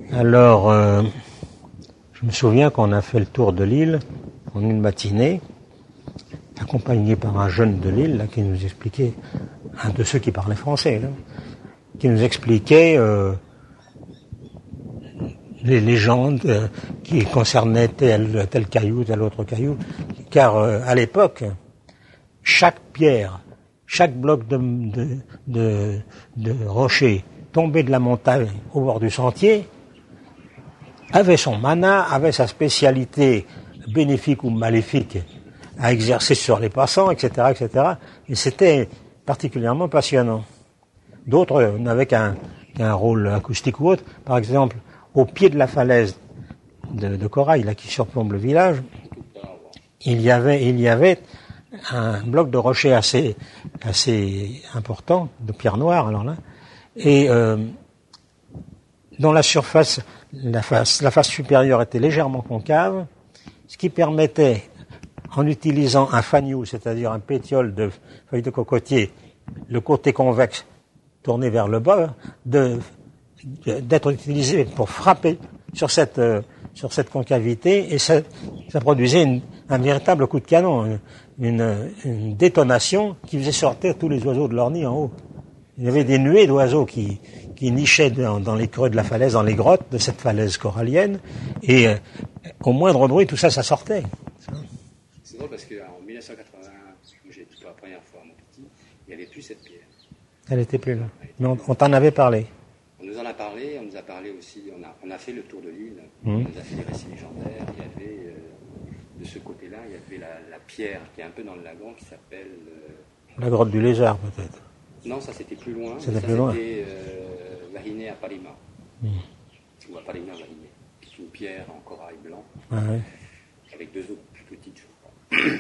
Alors, je me souviens qu'on a fait le tour de l'île en une matinée, accompagné par un jeune de l'île là, qui nous expliquait, un de ceux qui parlait français, là, qui nous expliquait les légendes qui concernaient tel caillou, tel autre caillou, car à l'époque, chaque pierre, chaque bloc de rocher tombé de la montagne au bord du sentier avait son mana, avait sa spécialité bénéfique ou maléfique à exercer sur les passants, etc., etc. Et c'était particulièrement passionnant. D'autres n'avaient qu'un rôle acoustique ou autre. Par exemple, au pied de la falaise de corail là qui surplombe le village, il y avait un bloc de rocher assez important, de pierre noire alors là, et dont la surface, la face supérieure était légèrement concave, ce qui permettait, en utilisant un faniou, c'est-à-dire un pétiole de feuilles de cocotier, le côté convexe tourné vers le bas, d'être utilisé pour frapper sur cette concavité, et ça produisait un véritable coup de canon, une détonation qui faisait sortir tous les oiseaux de leur nid en haut. Il y avait des nuées d'oiseaux qui nichaient dans les creux de la falaise, dans les grottes de cette falaise corallienne, et au moindre bruit, tout ça sortait. C'est drôle parce qu'en 1981, où j'ai été pour la première fois à Montpetit, il n'y avait plus cette pierre. Elle n'était plus là. Mais on t'en avait parlé. On nous en a parlé, on nous a parlé aussi, on a fait le tour de l'île, on nous a fait des récits légendaires, il y avait, de ce côté-là, il y avait la pierre qui est un peu dans le lagon qui s'appelle... La grotte du lézard, peut-être. Non, ça c'était plus loin. C'était plus loin. C'était Vahiné à Palima. Ou à Palima Vahiné. C'est une pierre en corail blanc, avec deux autres plus petites, je crois.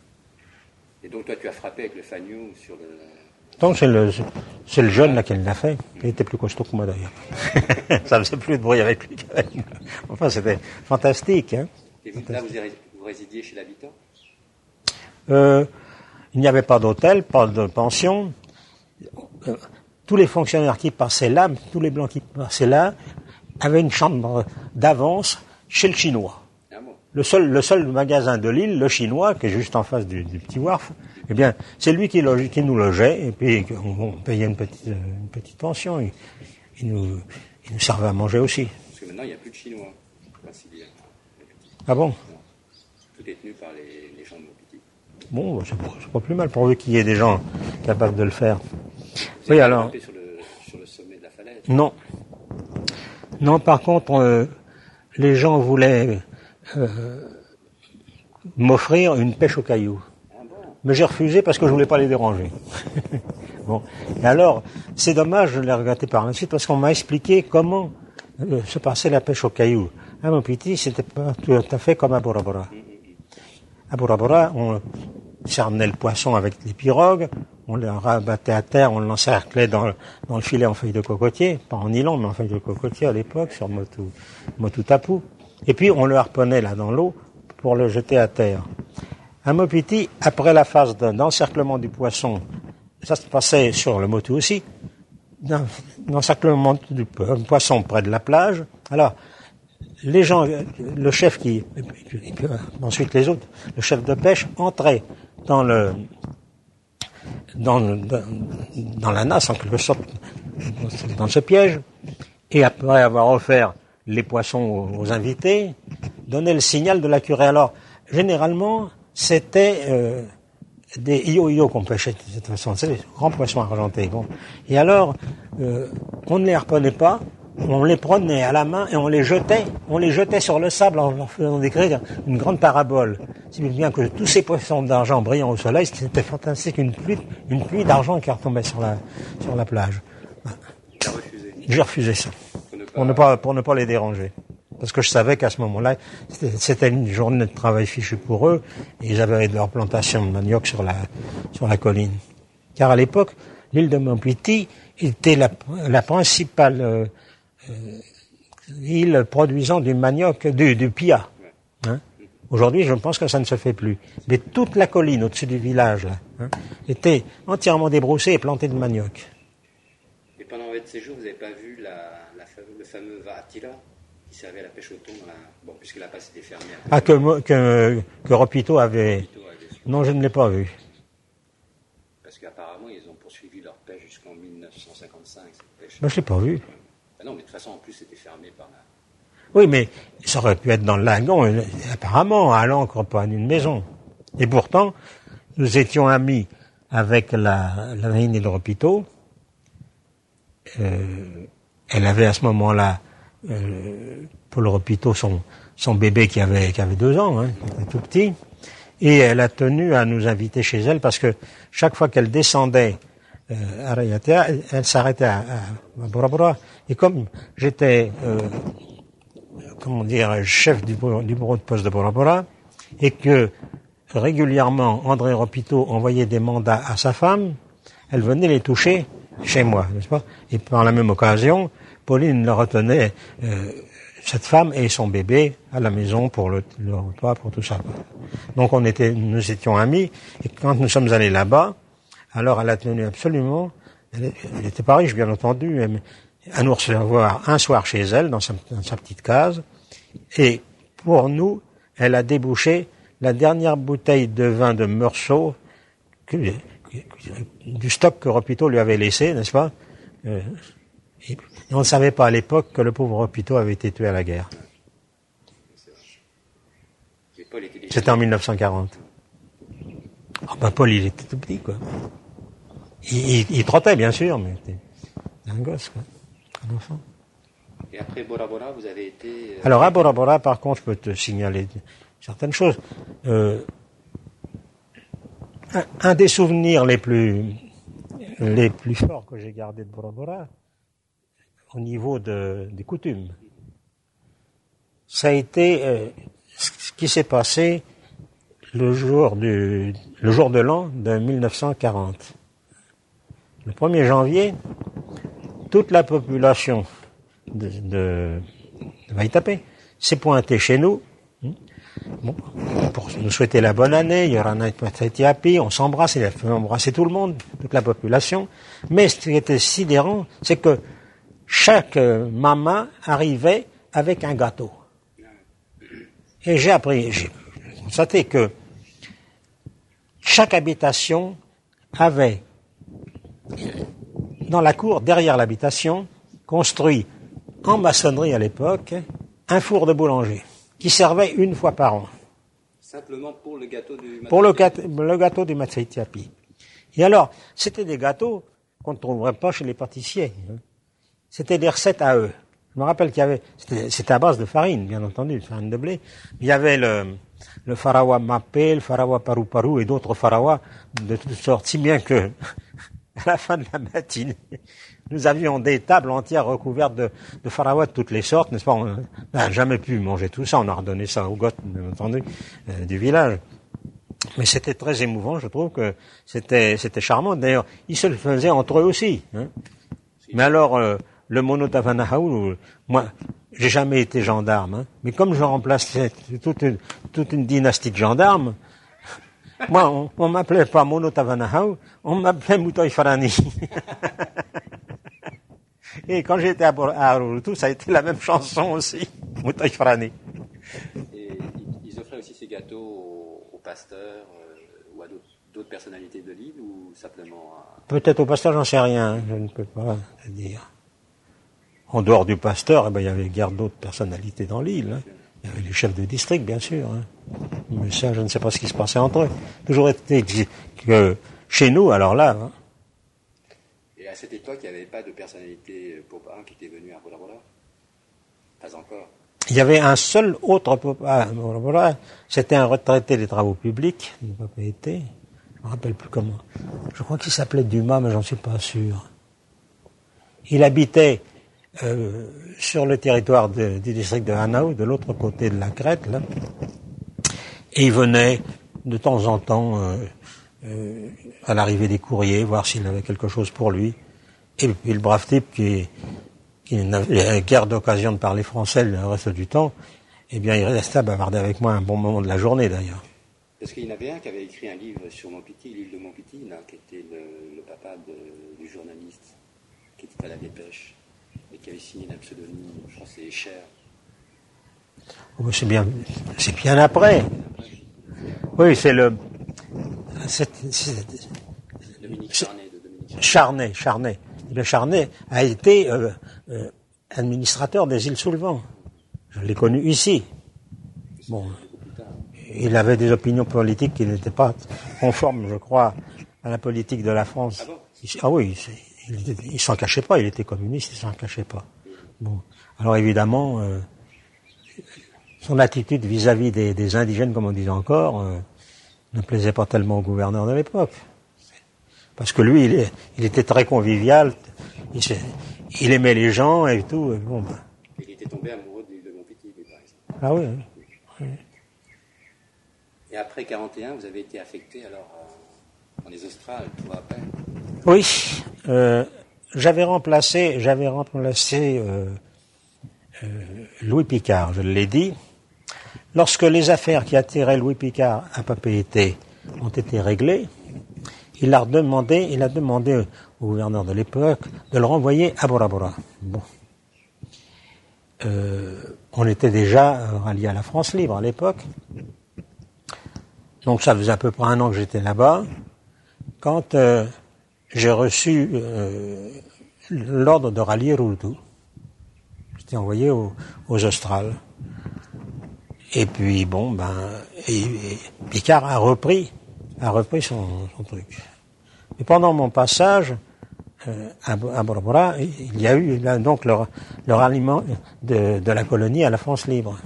Et donc toi tu as frappé avec le faniou sur le... Donc c'est le jeune là qui l'a fait. Il était plus costaud que moi d'ailleurs. Ça faisait plus de bruit avec lui qu'avec moi. Enfin, c'était fantastique. Hein. Et là, vous résidiez chez l'habitant ? Il n'y avait pas d'hôtel, pas de pension. Tous les fonctionnaires qui passaient là, tous les blancs qui passaient là, avaient une chambre d'avance chez le Chinois. Ah bon. Le seul magasin de l'île, le Chinois, qui est juste en face du petit wharf, eh bien, c'est lui qui nous logeait, et puis on payait une petite pension. Il nous servait à manger aussi. Parce que maintenant, il n'y a plus de Chinois. Ah bon? Non. Tout est tenu par les gens de Montpetit. Bon, c'est pas plus mal, pourvu qu'il y ait des gens capables de le faire. Oui, alors. Sur le sommet de la falaise. Non. Non, par contre, les gens voulaient m'offrir une pêche au caillou. Ah bon. Mais j'ai refusé parce que je voulais pas les déranger. Bon. Et alors, c'est dommage, je l'ai regretté par la suite, parce qu'on m'a expliqué comment se passait la pêche au caillou. À Montpetit, c'était pas tout à fait comme à Bora Bora. À Bora Bora, on cerné le poisson avec les pirogues, on le rabattait à terre, on l'encerclait dans le filet en feuille de cocotier, pas en nylon, mais en feuille de cocotier à l'époque, sur motu tapu. Et puis on le harponnait là dans l'eau pour le jeter à terre. À Montpetit, après la phase d'encerclement du poisson, ça se passait sur le motu aussi, d'encerclement du poisson près de la plage. Alors, les gens, le chef ensuite les autres, le chef de pêche entrait dans la nasse en quelque sorte, dans ce piège, et après avoir offert les poissons aux invités, donnait le signal de la curée. Alors, généralement, c'était des io-io qu'on pêchait de cette façon, c'est des grands poissons argentés. Bon. Et alors, on ne les harponnait pas, on les prenait à la main et on les jetait sur le sable en leur faisant décrire une grande parabole. Si bien que tous ces poissons d'argent brillant au soleil, c'était fantastique, une pluie d'argent qui retombait sur la plage. J'ai refusé ça. Pour ne pas les déranger. Parce que je savais qu'à ce moment-là, c'était une journée de travail fichu pour eux, et ils avaient leur plantation de manioc sur la colline. Car à l'époque, l'île de Montpetit était la principale île produisant du manioc, du pia. Hein. Aujourd'hui, je pense que ça ne se fait plus. Mais toute la colline au-dessus du village là, était entièrement débroussée et plantée de manioc. Et pendant votre séjour, vous n'avez pas vu le fameux Vaatila? qui servait à la pêche au thon, bon, puisque la passe était fermée. Ah, que Ropito avait... Non, je ne l'ai pas vu. Parce qu'apparemment, ils ont poursuivi leur pêche jusqu'en 1955, cette pêche. Ben, je ne l'ai pas vu. Ah non, mais de toute façon, en plus, c'était fermé par la... Oui, mais ça aurait pu être dans le lagon, apparemment, à l'ancre, pas en une maison. Et pourtant, nous étions amis avec la reine de Ropito. Elle avait à ce moment-là, Paul Ropito, son bébé qui avait 2 ans, hein, qui était tout petit. Et elle a tenu à nous inviter chez elle parce que chaque fois qu'elle descendait à Rayatea, elle s'arrêtait à Bora. Et comme j'étais, chef du bureau de poste de Bora, et que régulièrement André Ropito envoyait des mandats à sa femme, elle venait les toucher chez moi, n'est-ce pas? Et par la même occasion, Pauline le retenait, cette femme et son bébé à la maison pour le repas, pour tout ça. Donc nous étions amis, et quand nous sommes allés là-bas, alors elle a tenu absolument, elle était pas riche bien entendu, à nous recevoir un soir chez elle, dans sa petite case, et pour nous, elle a débouché la dernière bouteille de vin de Meursault, du stock que Ropito lui avait laissé, n'est-ce pas? Et on ne savait pas à l'époque que le pauvre Ropito avait été tué à la guerre. C'était en 1940. Oh ben Paul, il était tout petit, quoi. Il trottait, bien sûr, mais c'était un gosse, quoi. Un enfant. Et après Bora Bora, vous avez été... Alors à Bora Bora, par contre, je peux te signaler certaines choses. Un des souvenirs les plus forts que j'ai gardés de Bora Bora, au niveau des coutumes, ça a été ce qui s'est passé le jour de l'an de 1940. Le 1er janvier, toute la population de Vaitapé s'est pointée chez nous. Bon, pour nous souhaiter la bonne année, Yorana Tiapi, on s'embrasse, il a fait embrasser tout le monde, toute la population. Mais ce qui était sidérant, c'est que chaque maman arrivait avec un gâteau. Et j'ai constaté que chaque habitation avait, dans la cour, derrière l'habitation, construit, en maçonnerie à l'époque, un four de boulanger, qui servait une fois par an. Simplement pour le gâteau du Pour le gâteau du Matsaitiapi. Et alors, c'était des gâteaux qu'on ne trouverait pas chez les pâtissiers. C'était des recettes à eux. Je me rappelle qu'il y avait, c'était à base de farine, bien entendu, de farine de blé. Il y avait le farawa mapé, le farawa paru-paru et d'autres farawas de toutes sortes, si bien que, à la fin de la matinée, nous avions des tables entières recouvertes de farawas de toutes les sortes, n'est-ce pas? On n'a jamais pu manger tout ça, on a redonné ça aux goths, bien entendu, du village. Mais c'était très émouvant, je trouve que c'était charmant. D'ailleurs, ils se le faisaient entre eux aussi. Hein. Mais alors, le Monotavanahaou, moi, j'ai jamais été gendarme, hein, mais comme je remplaçais toute une dynastie de gendarmes, moi, on m'appelait pas Monotavanahaou, on m'appelait Moutoy Farani. Et quand j'étais à Arurutu, ça a été la même chanson aussi, Moutoy Farani. Et ils offraient aussi ces gâteaux aux pasteurs ou à d'autres personnalités de l'île, ou simplement à... Peut-être au pasteur, j'en sais rien, hein, je ne peux pas te dire. En dehors du pasteur, il y avait guère d'autres personnalités dans l'île. Hein. Il y avait les chefs de district, bien sûr. Hein. Mais ça, je ne sais pas ce qui se passait entre eux. Toujours été que chez nous, alors là... Hein. Et à cette époque, il n'y avait pas de personnalité Popin qui était venue à Bora Bora? Pas encore. Il y avait un seul autre Popin à Bora Bora. C'était un retraité des travaux publics. Il n'a pas été. Je ne me rappelle plus comment. Je crois qu'il s'appelait Dumas, mais j'en suis pas sûr. Il habitait... sur le territoire du district de Hanau, de l'autre côté de la Crète, là. Et il venait de temps en temps à l'arrivée des courriers, voir s'il avait quelque chose pour lui. Et puis le brave type qui n'avait guère d'occasion de parler français le reste du temps, eh bien il restait à bavarder avec moi un bon moment de la journée d'ailleurs. Parce qu'il y en avait un qui avait écrit un livre sur Montpiti, l'île de Montpiti, là, qui était le papa du journaliste qui était à la Dépêche. Et qui avait signé un pseudonyme, je crois que c'est Cher. Oh, c'est bien après. Oui, c'est Charnay. Le Charnay a été administrateur des îles sous le vent. Je l'ai connu ici. Bon, il avait des opinions politiques qui n'étaient pas conformes, je crois, à la politique de la France. Ah oui, il s'en cachait pas, il était communiste, il s'en cachait pas. Bon, alors évidemment, son attitude vis-à-vis des indigènes, comme on disait encore, ne plaisait pas tellement au gouverneur de l'époque. Parce que lui, il était très convivial, il aimait les gens et tout. Et bon, ben. Il était tombé amoureux de l'île de Montpetit, par exemple. Ah oui, oui. Et après 41, vous avez été affecté alors dans les Australes, tout après. Oui, j'avais remplacé Louis Picard, je l'ai dit. Lorsque les affaires qui attiraient Louis Picard à Papeete ont été réglées, il a demandé au gouverneur de l'époque de le renvoyer à Bora Bora. Bon. On était déjà ralliés à la France libre à l'époque. Donc ça faisait à peu près 1 an que j'étais là-bas. Quand j'ai reçu l'ordre de rallier Roultou. J'étais envoyé aux Australes. Et puis bon, Picard a repris son truc. Et pendant mon passage à Bora Bora, il y a eu donc le ralliement de la colonie à la France libre.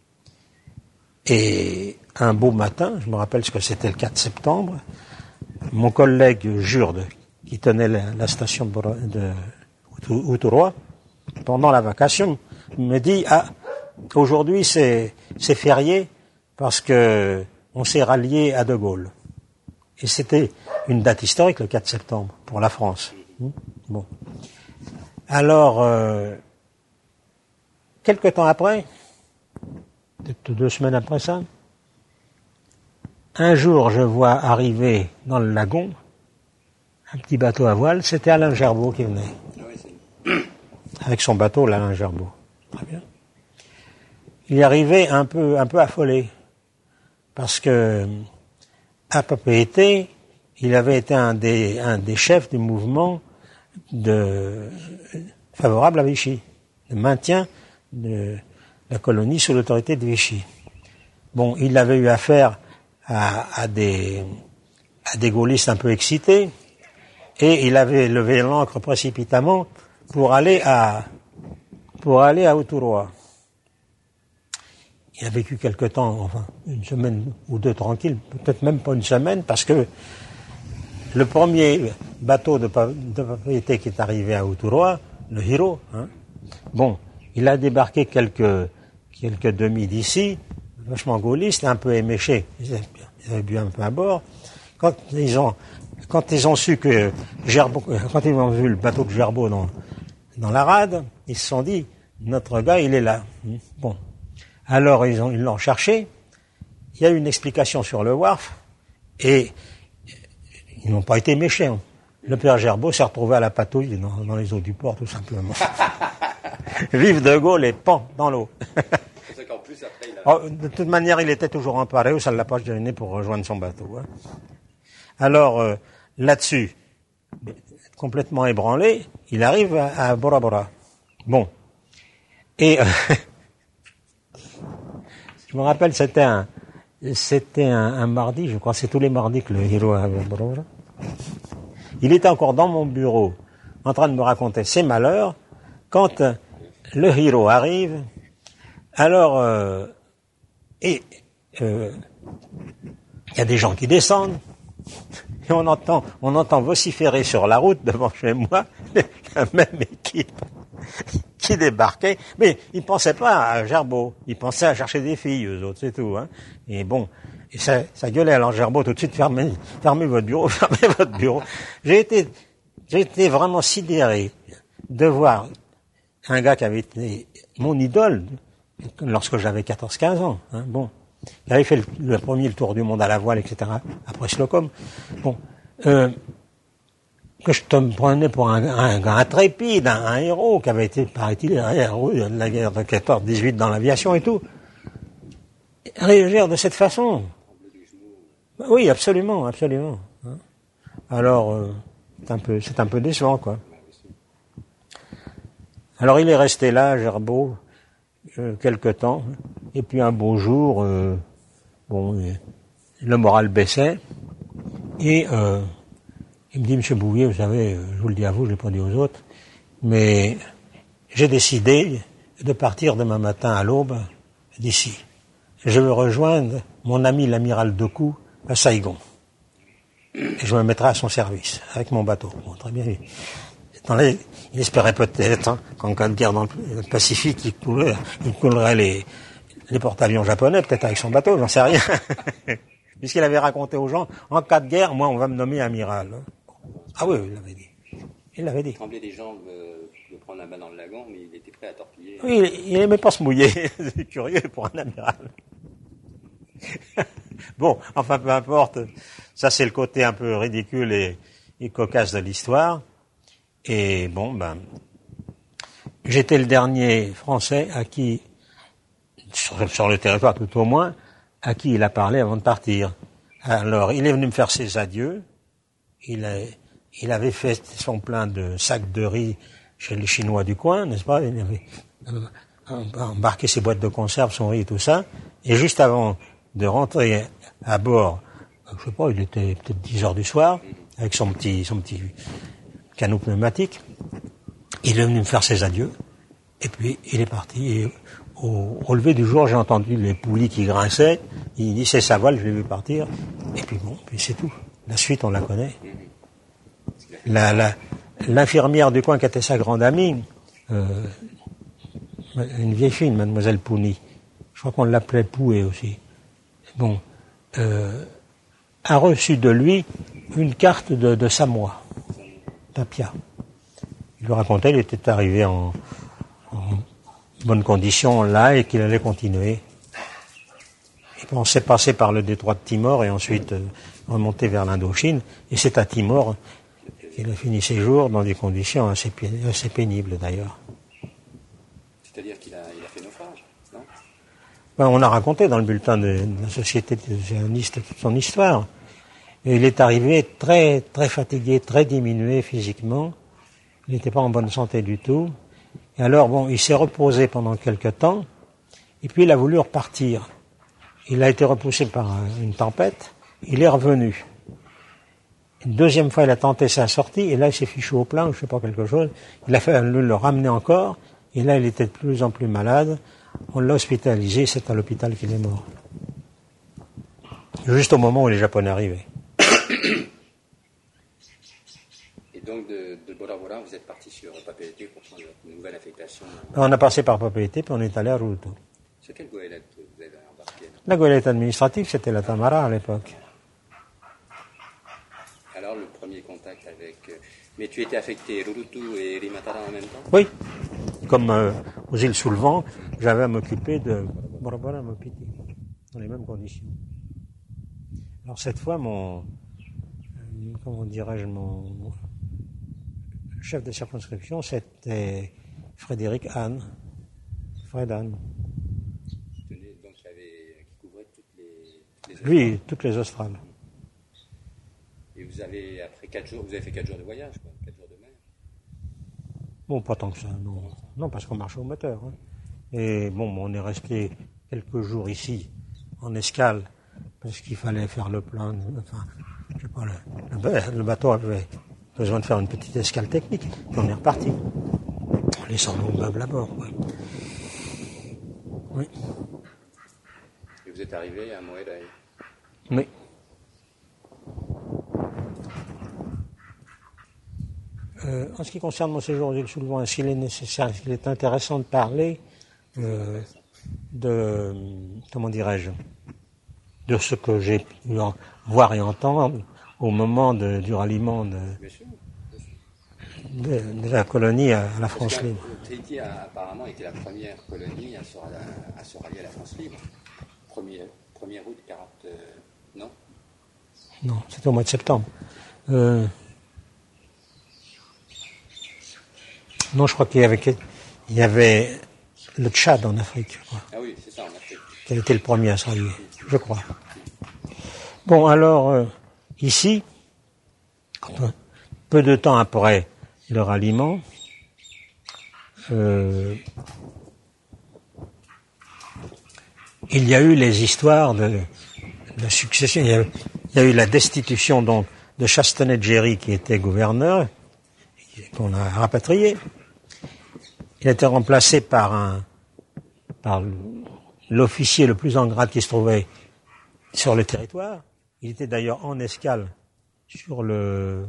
Et un beau matin, je me rappelle ce que c'était le 4 septembre, mon collègue Jurde, qui tenait la station de Uturoa, pendant la vacation, me dit aujourd'hui c'est férié parce que on s'est rallié à De Gaulle. Et c'était une date historique, le 4 septembre, pour la France. Bon. Alors, quelque temps après, peut-être 2 semaines après ça, un jour je vois arriver dans le lagon un petit bateau à voile, c'était Alain Gerbaud qui venait. Avec son bateau, l'Alain Gerbaud. Très bien. Il est arrivé un peu affolé, parce que à Papeete, il avait été un des chefs du mouvement favorable à Vichy, le maintien de la colonie sous l'autorité de Vichy. Bon, il avait eu affaire à des gaullistes un peu excités, et il avait levé l'ancre précipitamment pour aller à Uturoa. Il a vécu quelque temps, enfin, 1 semaine ou 2 tranquille, peut-être même pas 1 semaine, parce que le premier bateau de Papeete qui est arrivé à Uturoa, le Hiro, bon, il a débarqué quelques demi d'ici, vachement gaulliste, un peu éméché. Ils avaient bu un peu à bord. Quand ils ont su que quand ils ont vu le bateau de Gerbaud dans la rade, ils se sont dit, notre gars, il est là. Bon. Alors, ils l'ont cherché. Il y a eu une explication sur le wharf, et ils n'ont pas été méchants. Le père Gerbaud s'est retrouvé à la patouille dans les eaux du port, tout simplement. Vive De Gaulle et pan dans l'eau. C'est qu'en plus, après, De toute manière, il était toujours en paré, ça ne l'a pas gêné pour rejoindre son bateau. Alors, là-dessus, complètement ébranlé, il arrive à Bora Bora. Bon. Et je me rappelle, c'était un mardi, je crois, c'est tous les mardis que le Hiro arrive à Bora Bora. Il était encore dans mon bureau, en train de me raconter ses malheurs, quand le Hiro arrive. Alors, il y a des gens qui descendent, et on entend vociférer sur la route devant chez moi la même équipe qui débarquait, mais ils pensaient pas à Gerbaud, ils pensaient à chercher des filles, eux autres, c'est tout. Et bon, et ça gueulait alors Gerbaud tout de suite, fermez votre bureau, fermez votre bureau. J'ai été vraiment sidéré de voir un gars qui avait été mon idole lorsque j'avais 14-15 ans. Bon, il avait fait le tour du monde à la voile, etc. après Slocum. Bon, que je te prenais pour un intrépide, un héros qui avait été, paraît-il, un héros de la guerre de 14-18 dans l'aviation et tout. réagir de cette façon. Oui, absolument, absolument. Alors, c'est un peu décevant, quoi. Alors, il est resté là, Gerbaud, quelque temps, et puis un beau jour, le moral baissait, et il me dit, Monsieur Bouvier, vous savez, je vous le dis à vous, je ne l'ai pas dit aux autres, mais j'ai décidé de partir demain matin à l'aube d'ici. Je veux rejoindre mon ami l'amiral Decoux à Saigon. Et je me mettrai à son service, avec mon bateau. Bon, très bien. Il espérait peut-être qu'en cas de guerre dans le Pacifique, il coulerait les porte-avions japonais, peut-être avec son bateau, j'en sais rien. Puisqu'il avait raconté aux gens, en cas de guerre, moi, on va me nommer amiral. Ah oui, il l'avait dit. Il l'avait dit. Il tremblait des jambes de prendre un bain dans le lagon, mais il était prêt à torpiller. Oui, il aimait pas se mouiller. C'est curieux pour un amiral. Bon, enfin, peu importe. Ça, c'est le côté un peu ridicule et cocasse de l'histoire. Et bon, j'étais le dernier Français à qui, sur le territoire tout au moins, à qui il a parlé avant de partir. Alors, il est venu me faire ses adieux. Il avait fait son plein de sacs de riz chez les Chinois du coin, n'est-ce pas? Il avait embarqué ses boîtes de conserve, son riz et tout ça. Et juste avant de rentrer à bord, je sais pas, il était peut-être 10 heures du soir, avec son petit canot pneumatique, il est venu me faire ses adieux. Et puis, il est parti. Et au lever du jour, j'ai entendu les poulies qui grinçaient. Il dit, c'est sa voile, je l'ai vu partir. Et puis bon, puis c'est tout. La suite, on la connaît. L'infirmière du coin qui était sa grande amie, une vieille fille, mademoiselle Pouni, je crois qu'on l'appelait Pouet aussi, bon, a reçu de lui une carte de Samoa, d'Apia. Il lui racontait, il était arrivé en bonne condition là et qu'il allait continuer. Et puis on s'est passé par le détroit de Timor et ensuite remonté vers l'Indochine. Et c'est à Timor qu'il a fini ses jours dans des conditions assez pénibles d'ailleurs. C'est-à-dire qu'il a fait naufrage, non? On a raconté dans le bulletin de la Société des océanistes toute son histoire. Et il est arrivé très, très fatigué, très diminué physiquement. Il n'était pas en bonne santé du tout. Et alors, bon, il s'est reposé pendant quelque temps. Et puis, il a voulu repartir. Il a été repoussé par une tempête. Il est revenu. Une deuxième fois, il a tenté sa sortie. Et là, il s'est fichu au plein, je sais pas, quelque chose. Il a fallu le ramener encore. Et là, il était de plus en plus malade. On l'a hospitalisé. C'est à l'hôpital qu'il est mort. Juste au moment où les Japonais arrivaient. Et donc, de Bora Bora, vous êtes parti sur Papeete pour prendre une nouvelle affectation? On a passé par Papeete, puis on est allé à Ruto. C'est quelle goélette vous avez embarqué? La goélette administrative, c'était la Tamara à l'époque. Alors, le premier contact avec... Mais tu étais affecté Rurutu et Rimatara en même temps? Oui. Comme aux îles sous le vent, j'avais à m'occuper de Bora Bora Mopiti, dans les mêmes conditions. Alors cette fois, mon chef de circonscription, c'était Frédéric Anne. Fred Anne. Donc, qui couvrait toutes les Lui, toutes les Australes. Et vous avez, après 4 jours, vous avez fait 4 jours de voyage, quoi, 4 jours de mer? Bon, pas tant que ça, non. Non, parce qu'on marchait au moteur. Hein. Et bon, on est resté quelques jours ici, en escale, parce qu'il fallait faire le plein. Enfin, je sais pas, le bateau avait besoin de faire une petite escale technique. Puis on est reparti, en laissant nos meubles à bord. Ouais. Oui. Et vous êtes arrivé à Moedae? Oui. En ce qui concerne mon séjour aux îles sous le vent, est-ce qu'il est nécessaire, est-ce qu'il est intéressant de parler de, comment dirais-je, de ce que j'ai pu voir et entendre au moment du ralliement de la colonie à la France libre. Tahiti a apparemment été la première colonie à se rallier à la France libre. 1er août 40, non? Non, c'était au mois de septembre. Non, je crois qu'il y avait le Tchad en Afrique. Je crois. Ah oui, c'est ça, en Afrique. qui a été le premier à se rallier, je crois. Bon, alors, ici, peu de temps après le ralliement, il y a eu les histoires de succession. Il y a eu la destitution donc de Chastenay-Géry qui était gouverneur, qu'on a rapatrié. Il a été remplacé par l'officier le plus en grade qui se trouvait sur le territoire. Il était d'ailleurs en escale sur le...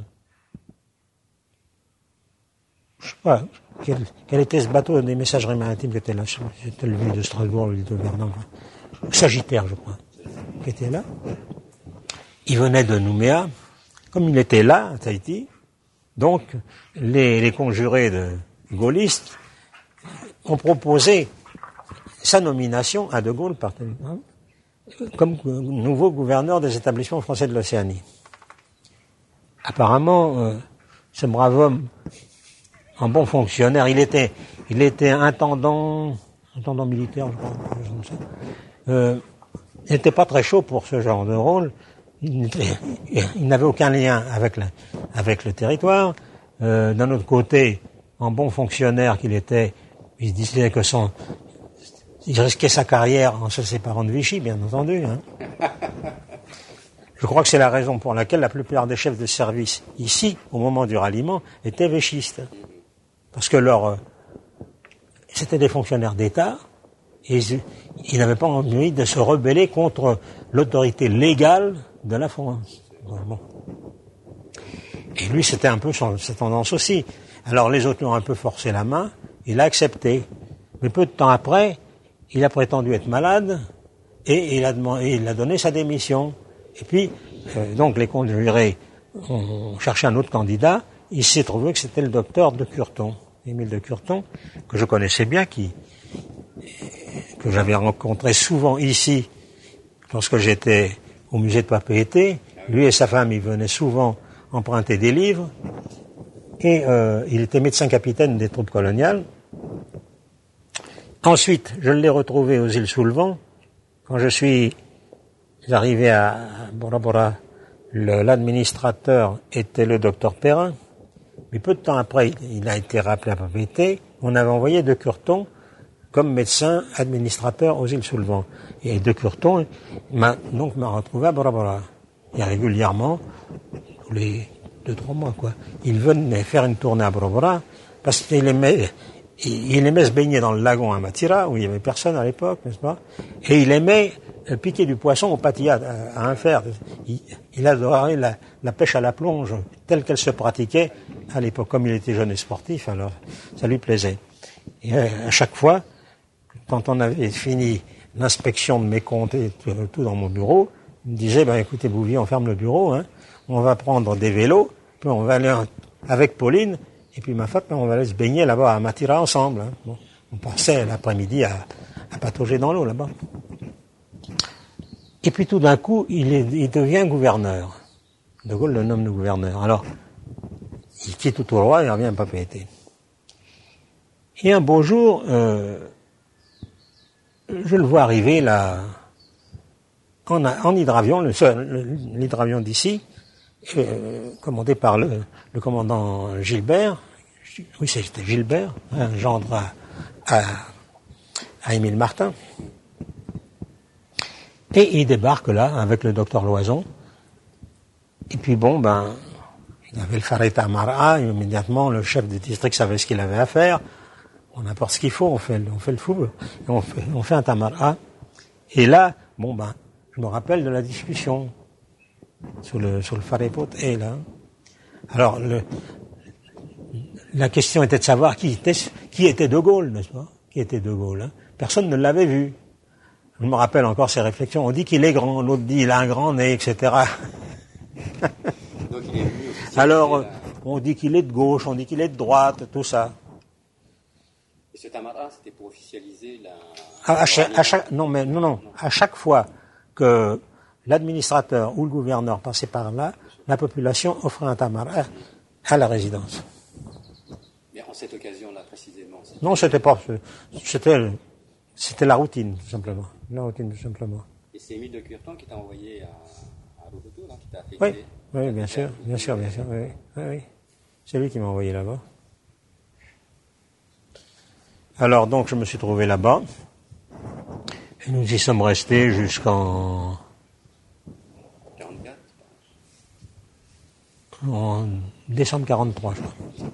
Je sais pas, quel était ce bateau des messageries maritimes qui était là? C'était le ville de Strasbourg, le ville de Verdun. Sagittaire, je crois, qui était là. Il venait de Nouméa. Comme il était là, à Tahiti, donc les conjurés de gaullistes ont proposé sa nomination à De Gaulle comme nouveau gouverneur des établissements français de l'Océanie. Apparemment, ce brave homme, un bon fonctionnaire, il était intendant militaire, je crois, comme ça. Il n'était pas très chaud pour ce genre de rôle. Il n'avait aucun lien avec le territoire. D'un autre côté, en bon fonctionnaire qu'il était, il disait que il risquait sa carrière en se séparant de Vichy, bien entendu. Hein. Je crois que c'est la raison pour laquelle la plupart des chefs de service ici, au moment du ralliement, étaient vichistes. Parce que c'était des fonctionnaires d'État, et ils n'avaient pas envie de se rebeller contre l'autorité légale de la France. Bon. Et lui, c'était un peu sa tendance aussi. Alors les autres lui ont un peu forcé la main, il a accepté. Mais peu de temps après, il a prétendu être malade, et il a donné sa démission. Et puis, donc les conjurés ont cherché un autre candidat, il s'est trouvé que c'était le docteur de Curton, Émile de Curton, que je connaissais bien, que j'avais rencontré souvent ici, lorsque j'étais au musée de Papeete. Lui et sa femme, ils venaient souvent emprunter des livres, et il était médecin-capitaine des troupes coloniales. Ensuite, je l'ai retrouvé aux îles sous le vent, quand je suis arrivé à Bora Bora. L'administrateur était le docteur Perrin, mais peu de temps après, il a été rappelé à Papeete. On avait envoyé De Curton comme médecin administrateur aux îles sous le vent. Et De Curton m'a retrouvé à Bora Bora. Et régulièrement, tous les 2-3 mois, quoi. Il venait faire une tournée à Bora Bora, parce qu'il aimait se baigner dans le lagon à Matira, où il n'y avait personne à l'époque, n'est-ce pas? Et il aimait piquer du poisson au patilla, à un fer. Il adorait la pêche à la plonge, telle qu'elle se pratiquait à l'époque. Comme il était jeune et sportif, alors ça lui plaisait. Et à chaque fois, quand on avait fini l'inspection de mes comptes et tout dans mon bureau, il me disait, écoutez, Bouvier, on ferme le bureau, hein, on va prendre des vélos, puis on va aller avec Pauline, et puis ma femme, on va aller se baigner là-bas à Matira ensemble. Hein. Bon, on passait l'après-midi à patauger dans l'eau là-bas. Et puis tout d'un coup, il devient gouverneur. De Gaulle le nomme le gouverneur. Alors, il quitte tout au roi et revient à Papeete. Et un beau jour, je le vois arriver là, en hydravion, l'hydravion d'ici, commandé par le commandant Gilbert. Oui, c'était Gilbert, un gendre à Émile Martin. Et il débarque là, avec le docteur Loison. Et puis bon, il avait le Fareta Amara, immédiatement, le chef du district savait ce qu'il avait à faire. On apporte ce qu'il faut, on fait le fou, on fait un Tamara. Et là, je me rappelle de la discussion sur le Farepot et là. Alors, la question était de savoir qui était De Gaulle, n'est-ce pas? Qui était De Gaulle, hein? Personne ne l'avait vu. Je me rappelle encore ces réflexions. On dit qu'il est grand, l'autre dit il a un grand nez, etc. Donc il est venu alors, on dit qu'il est de gauche, on dit qu'il est de droite, tout ça. Et ce Tamara, c'était pour officialiser la... À chaque fois que l'administrateur ou le gouverneur passait par là, la population offrait un Tamara à la résidence. Mais en cette occasion-là, précisément... Non, c'était pas... C'était la routine, tout simplement. La routine, tout simplement. Et c'est Émile de Cureton qui t'a envoyé à Louveteaux, qui t'a Oui, affecté. oui, bien sûr, oui, oui, oui. C'est lui qui m'a envoyé là-bas. Alors donc je me suis trouvé là-bas et nous y sommes restés jusqu'en 44. en décembre 43, je crois.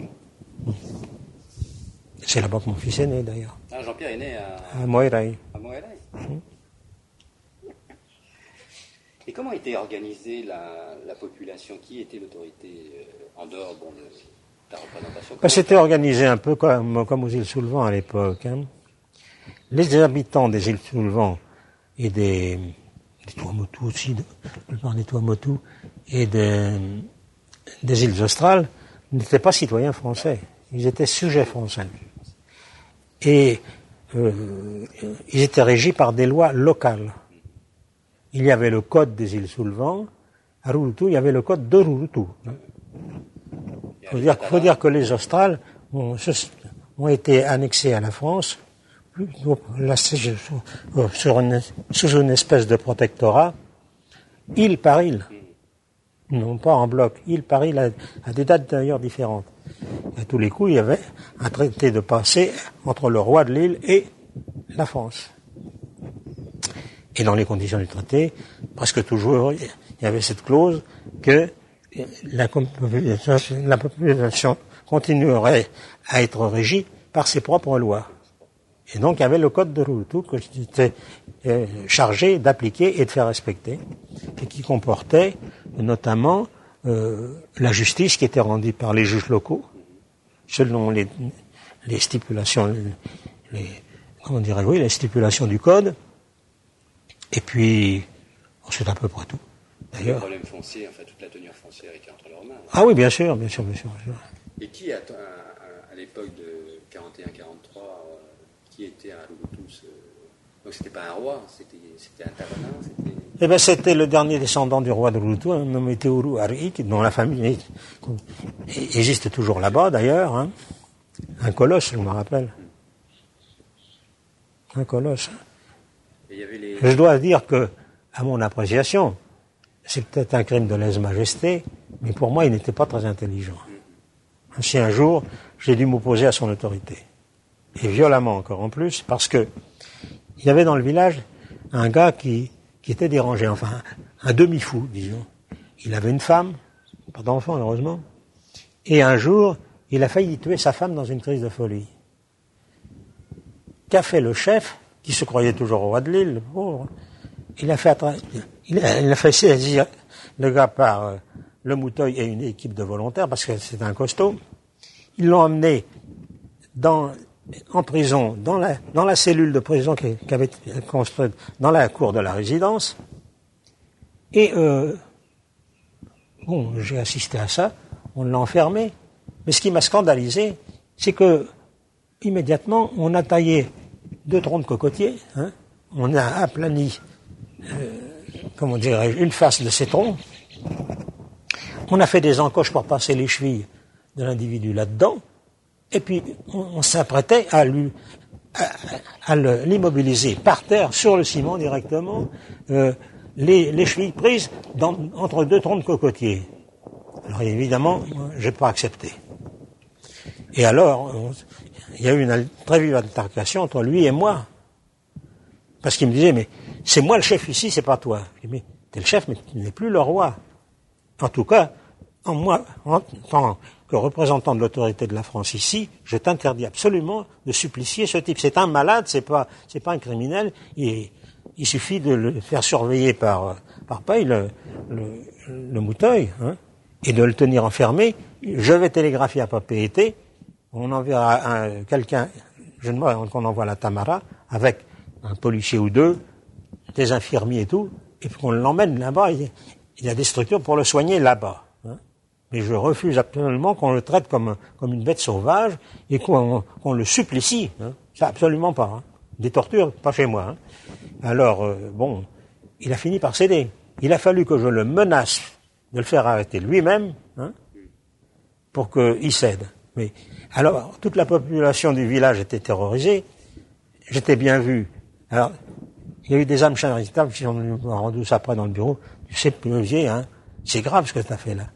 C'est là-bas que mon fils est né d'ailleurs. Ah, Jean-Pierre est né À Moiraï. à Moëlaï. Et comment était organisée la population? Qui était l'autorité en dehors de ta représentation? C'était organisé un peu comme aux îles Soulevant à l'époque. Hein. Les habitants des îles Soulevant et des Tuamotu aussi, de plupart des Tuamotu et des îles australes n'étaient pas citoyens français. Ils étaient sujets français. Et ils étaient régis par des lois locales. Il y avait le code des îles Soulevant. À Rurutu, il y avait le code de Rurutu. Il faut dire que les Australes ont été annexés à la France sous une espèce de protectorat, île par île. Non pas en bloc, île par île, à des dates d'ailleurs différentes. À tous les coups, il y avait un traité de passé entre le roi de l'île et la France. Et dans les conditions du traité, presque toujours, il y avait cette clause que la population continuerait à être régie par ses propres lois. Et donc, il y avait le code de Rurutu que j'étais chargé d'appliquer et de faire respecter, et qui comportait notamment la justice qui était rendue par les juges locaux, selon les stipulations, les stipulations du code. Et puis, c'est à peu près tout. Le problème foncier, enfin, toute la tenue foncière était entre leurs mains. Ah oui, bien sûr. Et qui, à l'époque de 41-43, qui était à Louveteaux? Donc c'était pas un roi, c'était un tavernin, c'était le dernier descendant du roi de Louveteaux, nommé Teuru Arik, dont la famille existe toujours là-bas, d'ailleurs. Hein. Un colosse, je me rappelle. Un colosse. Je dois dire que, à mon appréciation, c'est peut-être un crime de lèse-majesté, mais pour moi, il n'était pas très intelligent. Si un jour, j'ai dû m'opposer à son autorité, et violemment encore en plus, parce que il y avait dans le village un gars qui était dérangé, enfin, un demi-fou, disons. Il avait une femme, pas d'enfant heureusement, et un jour, il a failli tuer sa femme dans une crise de folie. Qu'a fait le chef, qui se croyait toujours au roi de l'île, le pauvre? Il a fait saisir le gars par le Mouteuil et une équipe de volontaires, parce que c'est un costaud. Ils l'ont emmené en prison, dans la cellule de prison qui avait été construite dans la cour de la résidence. Et j'ai assisté à ça, on l'a enfermé. Mais ce qui m'a scandalisé, c'est que immédiatement, on a taillé 2 troncs de cocotiers, hein, on a aplani, une face de ces troncs, on a fait des encoches pour passer les chevilles de l'individu là-dedans, et puis on s'apprêtait à l'immobiliser par terre, sur le ciment directement, les chevilles prises entre 2 troncs de cocotiers. Alors évidemment, j'ai pas accepté. Et alors, il y a eu une très vive altercation entre lui et moi. Parce qu'il me disait, mais c'est moi le chef ici, c'est pas toi. Je dis, mais t'es le chef, mais tu n'es plus le roi. En tout cas, en tant que représentant de l'autorité de la France ici, je t'interdis absolument de supplicier ce type. C'est un malade, c'est pas un criminel. Il suffit de le faire surveiller par paille, le Mouteuil, hein, et de le tenir enfermé. Je vais télégraphier à Papeete. On enverra quelqu'un, je demande qu'on envoie la Tamara, avec un policier ou 2, des infirmiers et tout, et puis qu'on l'emmène là-bas. Il y a des structures pour le soigner là-bas. Hein. Mais je refuse absolument qu'on le traite comme une bête sauvage et qu'on le supplicie. Hein. Ça, absolument pas. Hein. Des tortures, pas chez moi. Hein. Alors, il a fini par céder. Il a fallu que je le menace de le faire arrêter lui-même, hein, pour qu'il cède. Mais alors, toute la population du village était terrorisée. J'étais bien vu Alors, il y a eu des âmes charitables qui sont rendues ça après dans le bureau. Tu sais, Pleuvier, hein, c'est grave ce que tu as fait là.